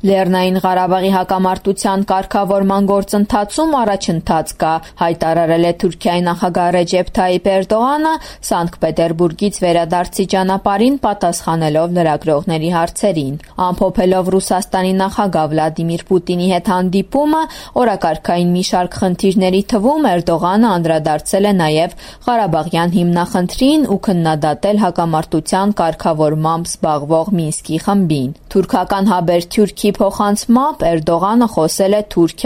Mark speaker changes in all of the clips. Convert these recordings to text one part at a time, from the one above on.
Speaker 1: Լեռնային Ղարաբաղի հակամարտության կարգավորման գործընթացում առաջընթաց կա, հայտարարել է Թուրքիայի նախագահ Ռեջեփ Թայիփ Էրդողանը Սանկտ Պետերբուրգից վերադարձի ճանապարհին պատասխանելով լրագրողների հարցերին։ Ամփոփելով Ռուսաստանի նախագահ Վլադիմիր Պուտինի հետ հանդիպումը, օրակարգային մի շարք խնդիրների թվում Էրդողանը անդրադարձել է նաև Ղարաբաղյան հիմնախնդրին ու քննադատել հակամարտության կարգավորմամբ զբաղվող Մինսկի խմբին։ Թուրքական Հաբերթյուրքի փոխանցմամբ Էրդողանը խոսել է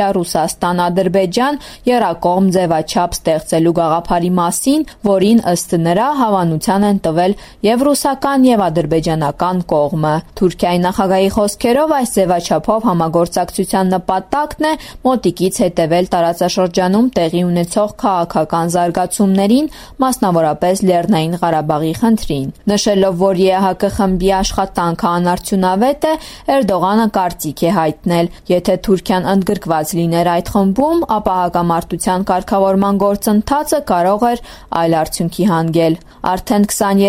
Speaker 1: Թուրքիա-Ռուսաստան-Ադրբեջան եռակողմ ձևաչափ ստեղծելու գաղափարի մասին, որին ըստ նրա հավանության են տվել եւ ռուսական եւ ադրբեջանական կողմը։ Թուրքիայի նախագահի խոսքերով այս ձևաչափով համագործակցության նպատակն է մոտիկից հետևել տարածաշրջանում տեղի ունեցող քաղաքական զարգացումներին, մասնավորապես Լեռնային Ղարաբաղի խնդրին։ Նշելով, որ ԵԱՀԿ խմբի աշխատանքը անարդյունավետ է, Էրդողանը կարծիք է հայտնել, եթե Թուրքիան ընդգրկված լիներ այդ խմբում, ապա հակամարտության կարգավորման գործընթացը կարող էր այլ արդյունքի հանգել։ Արդեն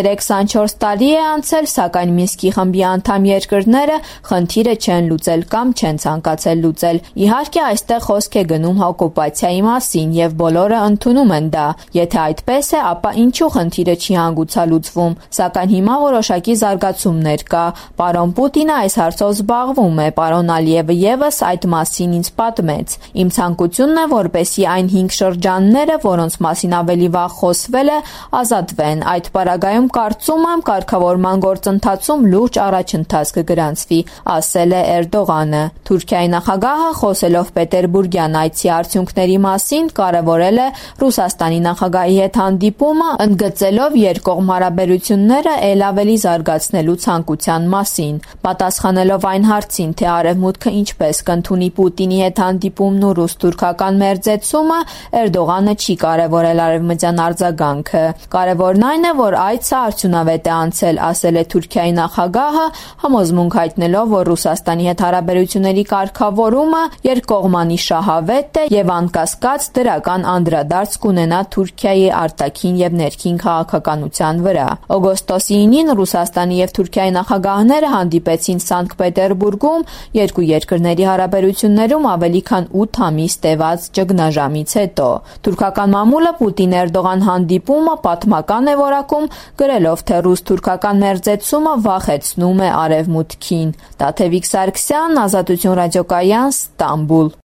Speaker 1: 23-24 տարի է անցել, սակայն Մինսկի խմբի անդամ երկրները խնդիրը չեն լուծել կամ չեն ցանկացել լուծել։ Իհարկե, այստեղ խոսք է գնում օկուպացիայի մասին եւ բոլորը ընդունում են դա։ Եթե այդպես է, ապա ինչու խնդիրը չի հանգուցալուծվում։ Սակայն հիմա որոշակի զարգացումներ կա։ Պարոն Պուտինը այս հարցով զբաղվում է, պարոն Ալիևը եւս այդ մասին ինձ պատմեց։ Իմ ցանկությունն է, որպեսզի այն 5 շրջանները, որոնց մասին ավելի վաղ խոսվել է, ազատվեն։ Այդ պարագայում կարծում եմ կարգավորման գործընթացում լուրջ առաջընթաց կգրանցվի, ասել է Էրդողանը։ Թուրքիայի նախագահը խոսելով Պետերբուրգյան այցի արդյունքների մասին կարևորել է Ռուսաստանի նախագահի հետ հանդիպումը, ընդգծելով երկկողմ հարաբերությունները ել ավելի զարգացնելու ցանկության մասին։ Պատասխանելով այն հարցին, թե Արևմուտքը ինչպես կընդունի Պուտինի հետ հանդիպումն ու ռուս-թուրքական մերձեցումը, Էրդողանը չի կարևորել արևմտյան արձագանքը։ Կարևորն այն է, որ այցը արդյունավետ է անցել, ասել է Թուրքիայի նախագահը, համոզմունք հայտնելով, որ Ռուսաստանի հետ հարաբերությունների կարգավորումը երկկողմանի շահավետ է եւ անկասկած դրական անդրադարձ կունենա Թուրքիայի արտաքին եւ ներքին քաղաքականության վրա։ Օգոստոսի 9-ին Ռուսաստանի եւ Թուրքիայի նախագահները հանդիպեցին Սանկտ Պետերբուրգում երկու երկրների հարաբերություններում ավելի քան 8 ամիս տևած ճգնաժամից հետո։ Թուրքական մամուլը Պուտին-Էրդողան հանդիպումը պատմական է որակում, գրելով, թե ռուս-թուրքական մերձեցումը վախեցնում է Արևմուտքին։ Տաթևիկ Սարգսյան, Ազատություն ռադիոկայան, Ստամբուլ։